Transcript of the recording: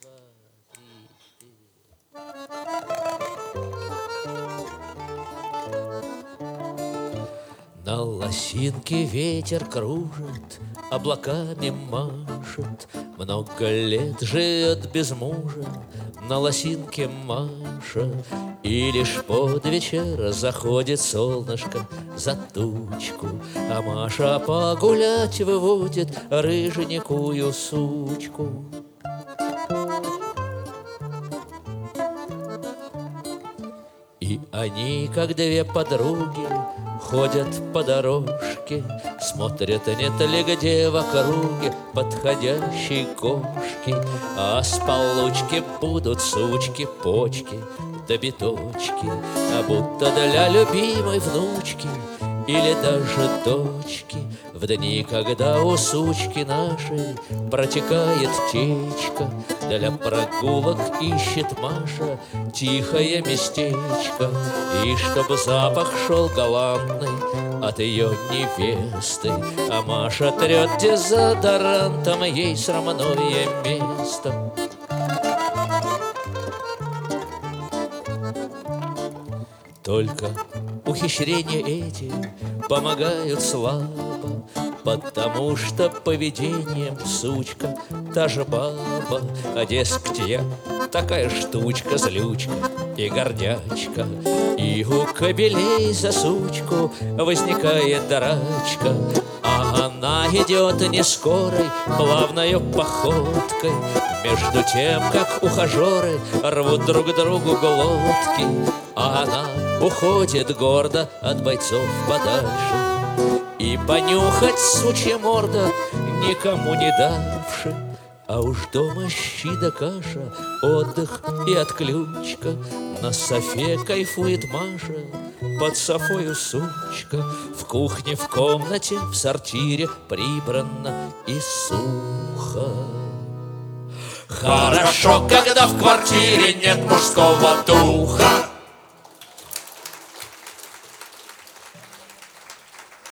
На лосинке ветер кружит, облаками машет, много лет живет без мужа на лосинке Маша. И лишь под вечер заходит солнышко за тучку, а Маша погулять выводит рыженькую сучку. И они, как две подруги, ходят по дорожке, смотрят, нет ли где в округе подходящей кошки. А с получки будут сучки, почки да биточки, а будто для любимой внучки или даже дочки. В дни, когда у сучки нашей протекает течка, для прогулок ищет Маша тихое местечко. И чтоб запах шел галантный от ее невесты, а Маша трет дезодорантом ей срамное место. Только ухищрения эти помогают слабо, потому что поведением сучка та же баба. А дескать, я такая штучка, злючка и гордячка, и у кобелей за сучку возникает драчка. А она идет не скорой, плавною походкой, между тем, как ухажеры рвут друг другу глотки. А она уходит гордо от бойцов подальше, и понюхать сучья морда никому не давши. А уж дома щи да каша, отдых и отключка. На софе кайфует Маша, под софою сучка. В кухне, в комнате, в сортире прибрано и сухо. Хорошо, когда в квартире нет мужского духа.